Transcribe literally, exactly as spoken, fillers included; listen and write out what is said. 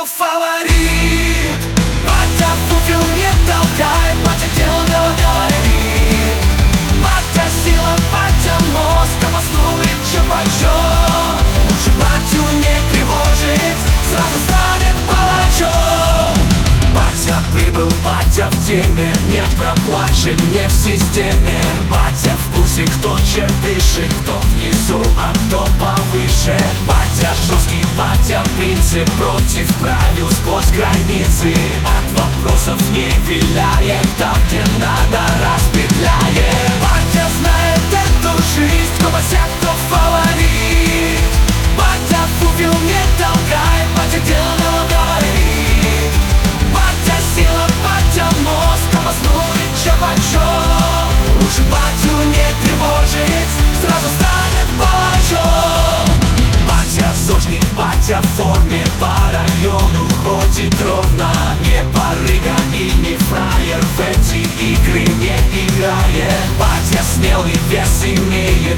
кто фаворит. Батя фуфел не толкает, батя дело говорит. Батя сила, батя мозг, обоснует чё-почём. Лучше батю не тревожить, сразу станет палачом. Батя прибыл, батя в теме, нет проплачен, не в системе. Батя в курсе, кто чем дышит, кто внизу, а кто повыше. Батя жесткий, батя принцип, против правил сквозь границы. От вопросов не виляет, там где надо распетляет. Батя знает эту жизнь, кто босяк, кто фаворит. Батя фуфел не толкает, батя дело говорит. Батя сила, батя мозг, обоснует чё-почём. Лучше батю не тревожить, сразу станет палачом. Батя зожник, батя в форме, по району ходит ровно. Не барыга и не фраер, в эти игры не играет. Батя смелый, вес имеет.